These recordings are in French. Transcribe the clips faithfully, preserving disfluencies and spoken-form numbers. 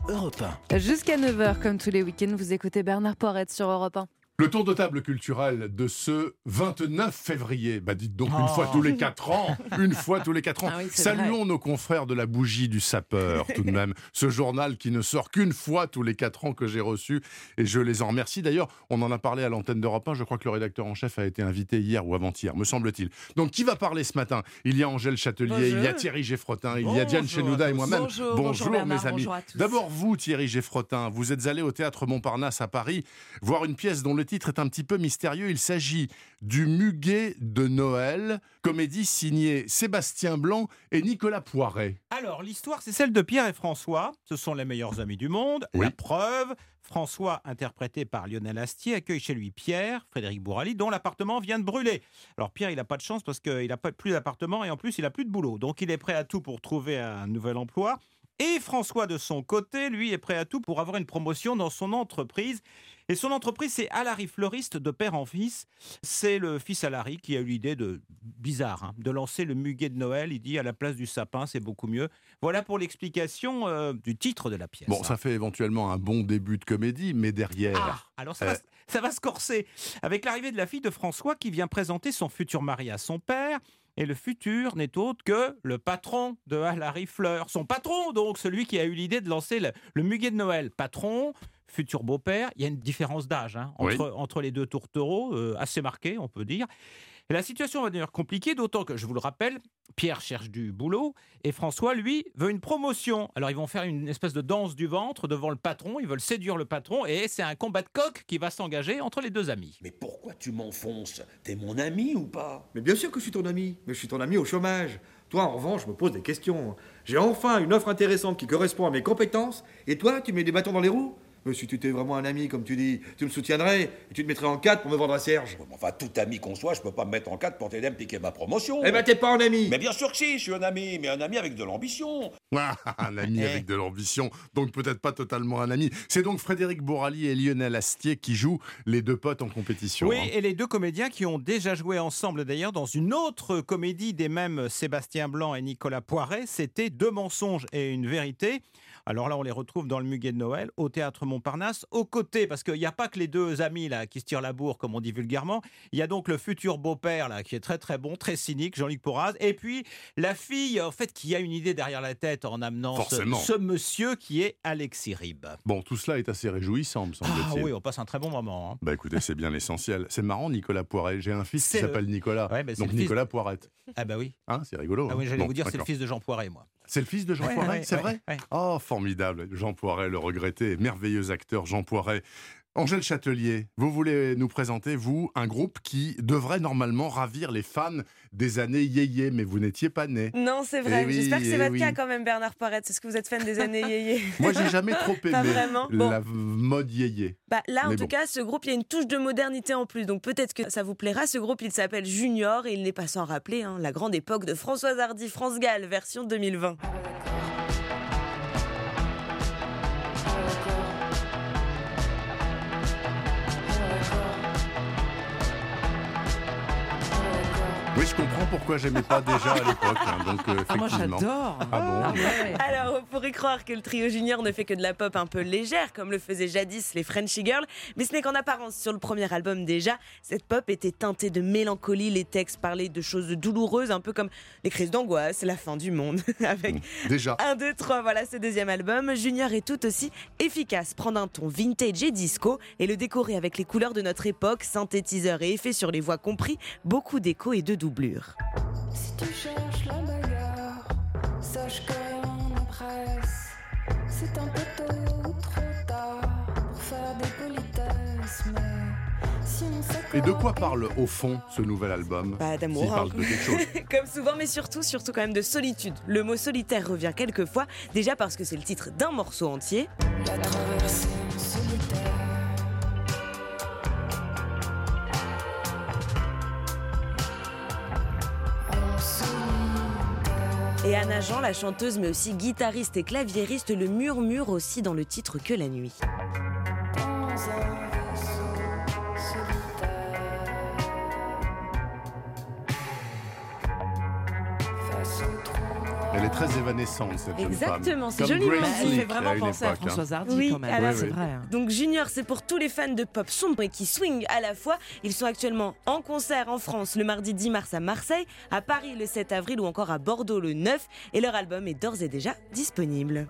Europe un. Jusqu'à neuf heures, comme tous les week-ends, vous écoutez Bernard Poirette sur Europe un. Le tour de table culturel de ce vingt-neuf février. Bah dites donc, une oh. fois tous les quatre ans. Une fois tous les quatre ans. Ah oui, Saluons vrai. Nos confrères de la bougie du sapeur, tout de même. Ce journal qui ne sort qu'une fois tous les quatre ans que j'ai reçu. Et je les en remercie. D'ailleurs, on en a parlé à l'antenne d'Europe un. Je crois que le rédacteur en chef a été invité hier ou avant-hier, me semble-t-il. Donc, qui va parler ce matin ? Il y a Angèle Châtelier, bonjour. Il y a Thierry Geffrotin, il bonjour. y a Diane Chenouda et moi-même. Bonjour, bonjour, bonjour Bernard, mes amis. bonjour à tous. D'abord, vous, Thierry Geffrotin, vous êtes allé au Théâtre Montparnasse à Paris voir une pièce dont le titre est un petit peu mystérieux. Il s'agit du Muguet de Noël, comédie signée Sébastien Blanc et Nicolas Poiret. Alors, l'histoire, c'est celle de Pierre et François. Ce sont les meilleurs amis du monde. Oui. La preuve, François, interprété par Lionel Astier, accueille chez lui Pierre, Frédéric Bourali, dont l'appartement vient de brûler. Alors Pierre, il n'a pas de chance parce qu'il n'a plus d'appartement et en plus, il n'a plus de boulot. Donc, il est prêt à tout pour trouver un nouvel emploi. Et François, de son côté, lui, est prêt à tout pour avoir une promotion dans son entreprise. Et son entreprise, c'est Alary Fleuriste, de père en fils. C'est le fils Alary qui a eu l'idée de, bizarre, hein, de lancer le Muguet de Noël. Il dit à la place du sapin, c'est beaucoup mieux. Voilà pour l'explication euh, du titre de la pièce. Bon, hein. Ça fait éventuellement un bon début de comédie, mais derrière... Ah, alors ça, euh... va, ça va se corser. Avec l'arrivée de la fille de François qui vient présenter son futur mari à son père. Et le futur n'est autre que le patron de Alary Fleur. Son patron, donc, celui qui a eu l'idée de lancer le, le Muguet de Noël. Patron, futur beau-père, il y a une différence d'âge hein, entre, oui. entre les deux tourtereaux, euh, assez marquée, on peut dire. Et la situation va devenir compliquée, d'autant que, je vous le rappelle, Pierre cherche du boulot et François, lui, veut une promotion. Alors, ils vont faire une espèce de danse du ventre devant le patron, ils veulent séduire le patron et c'est un combat de coq qui va s'engager entre les deux amis. Mais pourquoi tu m'enfonces ? T'es mon ami ou pas ? Mais bien sûr que je suis ton ami, mais je suis ton ami au chômage. Toi, en revanche, je me pose des questions. J'ai enfin une offre intéressante qui correspond à mes compétences et toi, tu mets des bâtons dans les roues ? Mais si tu étais vraiment un ami, comme tu dis, tu me soutiendrais et tu te mettrais en quatre pour me vendre à Serge. Enfin, tout ami qu'on soit, je peux pas me mettre en quatre pour t'aider à me piquer ma promotion. Eh ben, t'es pas un ami. Mais bien sûr que si, je suis un ami, mais un ami avec de l'ambition. Ah, un ami Eh. avec de l'ambition, donc peut-être pas totalement un ami. C'est donc Frédéric Bourali et Lionel Astier qui jouent les deux potes en compétition. Oui, hein. et les deux comédiens qui ont déjà joué ensemble d'ailleurs dans une autre comédie des mêmes Sébastien Blanc et Nicolas Poiret, c'était Deux mensonges et une vérité. Alors là, on les retrouve dans le Muguet de Noël, au Théâtre Montparnasse, aux côtés, parce qu'il n'y a pas que les deux amis là qui se tirent la bourre, comme on dit vulgairement. Il y a donc le futur beau-père là, qui est très très bon, très cynique, Jean-Luc Porraz, et puis la fille, en fait, qui a une idée derrière la tête en amenant ce, ce monsieur qui est Alexis Ribes. Bon, tout cela est assez réjouissant, me semble-t-il. Ah oui, on passe un très bon moment. Hein. Bah écoutez, c'est bien l'essentiel. C'est marrant, Nicolas Poiret. J'ai un fils C'est qui le... s'appelle Nicolas, ouais, bah, donc le Nicolas fils... Poirette. Ah bah oui. Hein, c'est rigolo. Ah oui, j'allais bon, vous dire, c'est le d'accord. fils de Jean Poiret, moi. C'est le fils de Jean ouais, Poiret, ouais, c'est ouais, vrai ouais. Oh, formidable, Jean Poiret, le regretté, merveilleux acteur Jean Poiret. Angèle Châtelier, vous voulez nous présenter, vous, un groupe qui devrait normalement ravir les fans des années yéyé, mais vous n'étiez pas né. Non, c'est vrai. Eh oui, J'espère que c'est eh votre oui. cas quand même, Bernard Poirette. Est-ce que vous êtes fan des années yéyé ? Moi, j'ai jamais trop aimé Pas vraiment. Bon. la mode yéyé. Bah, là, en Mais tout bon. cas, ce groupe, il y a une touche de modernité en plus. Donc peut-être que ça vous plaira. Ce groupe, il s'appelle Junior et il n'est pas sans rappeler hein, la grande époque de Françoise Hardy, France Gall, version deux mille vingt. Oui, je comprends pourquoi j'aimais pas déjà à l'époque. Hein, donc, euh, Ah, moi, effectivement. j'adore. Ah bon Ah, ouais. Alors, on pourrait croire que le trio Junior ne fait que de la pop un peu légère, comme le faisaient jadis les Frenchy Girls, mais ce n'est qu'en apparence. Sur le premier album déjà, cette pop était teintée de mélancolie. Les textes parlaient de choses douloureuses, un peu comme les crises d'angoisse, la fin du monde. Avec déjà. un, deux, trois, voilà ce deuxième album. Junior est tout aussi efficace. Prendre un ton vintage et disco et le décorer avec les couleurs de notre époque, synthétiseurs et effets sur les voix compris, beaucoup d'écho et de doublure. Si tu cherches la bagarre, sache que rien ne presse. C'est un peu tôt ou trop tard pour faire des politesses, mais si on s'accorde... Et de quoi parle au fond ce nouvel album ? Bah, d'amour. S'il parle hein. de quelque chose. Comme souvent, mais surtout, surtout quand même de solitude. Le mot solitaire revient quelquefois, déjà parce que c'est le titre d'un morceau entier. La traversée en solitaire. Et Anna Jean, la chanteuse, mais aussi guitariste et claviériste, le murmure aussi dans le titre Que la nuit. Dans un vaisseau solitaire, face au trou noir. Elle est très évanescente, cette jeune femme. Exactement, c'est Comme joliment Grace dit. Slick, Elle fait vraiment à une penser à époque, hein. Françoise Hardy Oui, quand même. alors- c'est vrai. hein. Donc Junior, c'est pour tous les fans de pop sombre et qui swing à la fois. Ils sont actuellement en concert en France le mardi dix mars à Marseille, à Paris le sept avril ou encore à Bordeaux le neuf. Et leur album est d'ores et déjà disponible.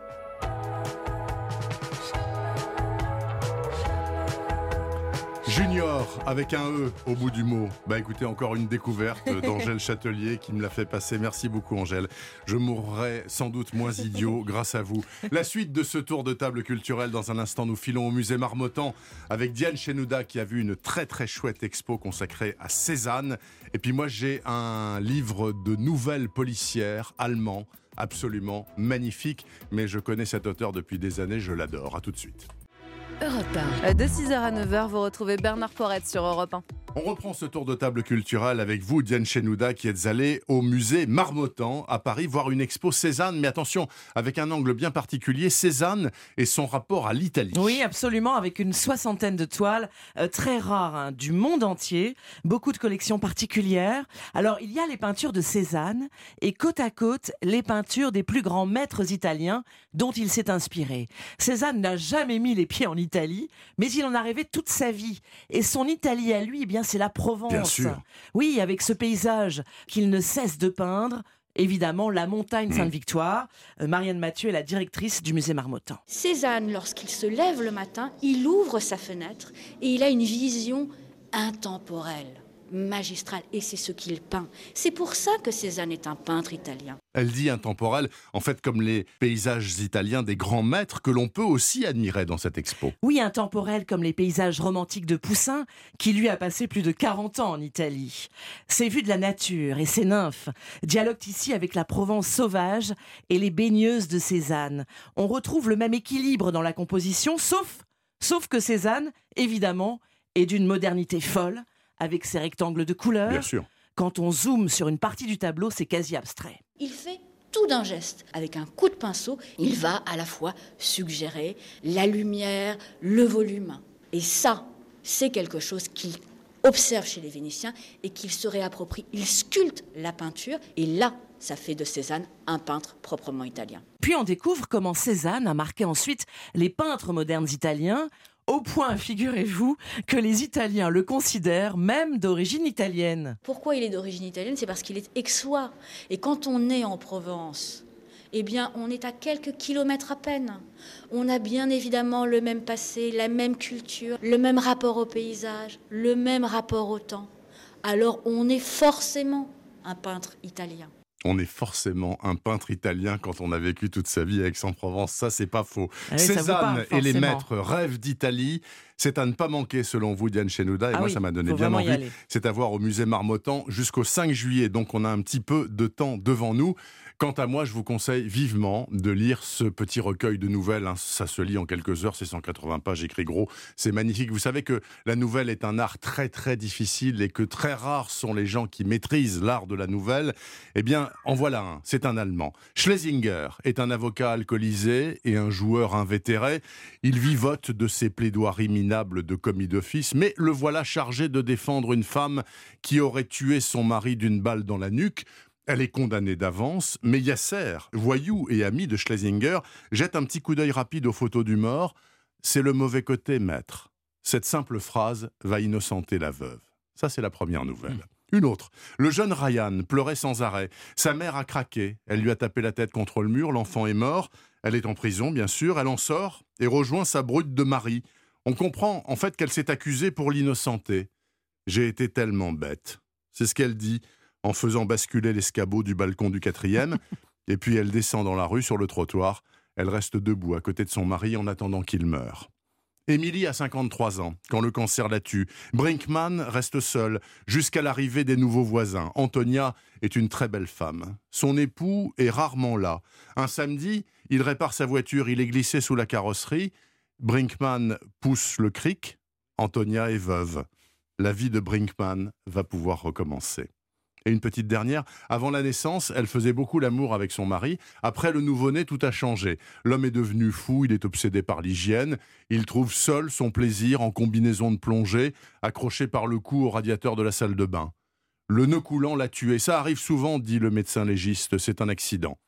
Junior, avec un E au bout du mot. Bah écoutez, encore une découverte d'Angèle Châtelier qui me l'a fait passer. Merci beaucoup Angèle. Je mourrai sans doute moins idiot grâce à vous. La suite de ce tour de table culturel, dans un instant, nous filons au musée Marmottan avec Diane Chenouda qui a vu une très très chouette expo consacrée à Cézanne. Et puis moi j'ai un livre de nouvelles policières allemand, absolument magnifique. Mais je connais cet auteur depuis des années, je l'adore. À tout de suite. Europe un. De six heures à neuf heures, vous retrouvez Bernard Porrette sur Europe un. On reprend ce tour de table culturel avec vous, Diane Chenouda, qui êtes allée au musée Marmottan à Paris voir une expo Cézanne, mais attention, avec un angle bien particulier, Cézanne et son rapport à l'Italie. Oui, absolument, avec une soixantaine de toiles euh, très rares hein, du monde entier, beaucoup de collections particulières. Alors, il y a les peintures de Cézanne et côte à côte, les peintures des plus grands maîtres italiens dont il s'est inspiré. Cézanne n'a jamais mis les pieds en Italie, mais il en a rêvé toute sa vie. Et son Italie à lui, eh bien, c'est la Provence. Bien sûr. Oui, avec ce paysage qu'il ne cesse de peindre. Évidemment, la montagne Sainte-Victoire. Euh, Marianne Mathieu est la directrice du musée Marmottan. Cézanne, lorsqu'il se lève le matin, il ouvre sa fenêtre et il a une vision intemporelle, magistrale, et c'est ce qu'il peint. C'est pour ça que Cézanne est un peintre italien. Elle dit intemporel, en fait comme les paysages italiens des grands maîtres que l'on peut aussi admirer dans cette expo. Oui, intemporel comme les paysages romantiques de Poussin, qui lui a passé plus de quarante ans en Italie. Ces vues de la nature et ses nymphes dialoguent ici avec la Provence sauvage et les baigneuses de Cézanne. On retrouve le même équilibre dans la composition, sauf, sauf que Cézanne, évidemment, est d'une modernité folle, avec ses rectangles de couleurs. Bien sûr. Quand on zoome sur une partie du tableau, c'est quasi abstrait. Il fait tout d'un geste. Avec un coup de pinceau, il va à la fois suggérer la lumière, le volume. Et ça, c'est quelque chose qu'il observe chez les Vénitiens et qu'il se réapproprie. Il sculpte la peinture et là, ça fait de Cézanne un peintre proprement italien. Puis on découvre comment Cézanne a marqué ensuite les peintres modernes italiens, au point, figurez-vous, que les Italiens le considèrent même d'origine italienne. Pourquoi il est d'origine italienne ? C'est parce qu'il est aixois. Et quand on est en Provence, eh bien, on est à quelques kilomètres à peine. On a bien évidemment le même passé, la même culture, le même rapport au paysage, le même rapport au temps. Alors, on est forcément un peintre italien. On est forcément un peintre italien quand on a vécu toute sa vie à Aix-en-Provence. Ça, c'est pas faux. Ah oui, ça vous Cézanne parle, et les forcément. maîtres rêvent d'Italie. C'est à ne pas manquer, selon vous, Diane Chenouda. Et Ah moi, oui, ça m'a donné faut bien vraiment y envie. aller. C'est à voir au musée Marmottan jusqu'au cinq juillet. Donc, on a un petit peu de temps devant nous. Quant à moi, je vous conseille vivement de lire ce petit recueil de nouvelles. Hein. Ça se lit en quelques heures, c'est cent quatre-vingts pages, écrit gros. C'est magnifique. Vous savez que la nouvelle est un art très très difficile et que très rares sont les gens qui maîtrisent l'art de la nouvelle. Eh bien, en voilà un. C'est un Allemand. Schlesinger est un avocat alcoolisé et un joueur invétéré. Il vivote de ses plaidoiries minables de commis d'office, mais le voilà chargé de défendre une femme qui aurait tué son mari d'une balle dans la nuque. Elle est condamnée d'avance, mais Yasser, voyou et ami de Schlesinger, jette un petit coup d'œil rapide aux photos du mort. C'est le mauvais côté, maître. Cette simple phrase va innocenter la veuve. Ça, c'est la première nouvelle. Une autre. Le jeune Ryan pleurait sans arrêt. Sa mère a craqué. Elle lui a tapé la tête contre le mur. L'enfant est mort. Elle est en prison, bien sûr. Elle en sort et rejoint sa brute de mari. On comprend, en fait, qu'elle s'est accusée pour l'innocenter. J'ai été tellement bête. C'est ce qu'elle dit en faisant basculer l'escabeau du balcon du quatrième. Et puis elle descend dans la rue, sur le trottoir. Elle reste debout à côté de son mari en attendant qu'il meure. Émilie a cinquante-trois ans, quand le cancer la tue. Brinkman reste seul, jusqu'à l'arrivée des nouveaux voisins. Antonia est une très belle femme. Son époux est rarement là. Un samedi, il répare sa voiture, il est glissé sous la carrosserie. Brinkman pousse le cric. Antonia est veuve. La vie de Brinkman va pouvoir recommencer. Et une petite dernière, avant la naissance, elle faisait beaucoup l'amour avec son mari. Après le nouveau-né, tout a changé. L'homme est devenu fou, il est obsédé par l'hygiène. Il trouve seul son plaisir en combinaison de plongée, accroché par le cou au radiateur de la salle de bain. Le nœud coulant l'a tué. Ça arrive souvent, dit le médecin légiste, c'est un accident.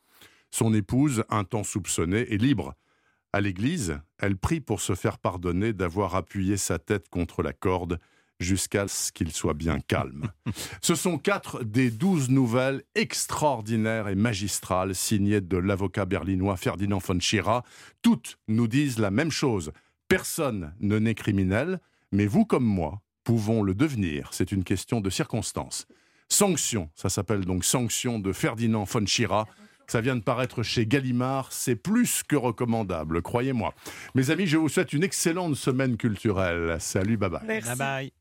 Son épouse, un temps soupçonnée, est libre. À l'église, elle prie pour se faire pardonner d'avoir appuyé sa tête contre la corde jusqu'à ce qu'il soit bien calme. Ce sont quatre des douze nouvelles extraordinaires et magistrales signées de l'avocat berlinois Ferdinand von Schirach. Toutes nous disent la même chose. Personne ne naît criminel, mais vous comme moi pouvons le devenir. C'est une question de circonstance. Sanction, ça s'appelle donc Sanction de Ferdinand von Schirach. Ça vient de paraître chez Gallimard, c'est plus que recommandable, croyez-moi. Mes amis, je vous souhaite une excellente semaine culturelle. Salut, bye bye. Merci. Bye bye.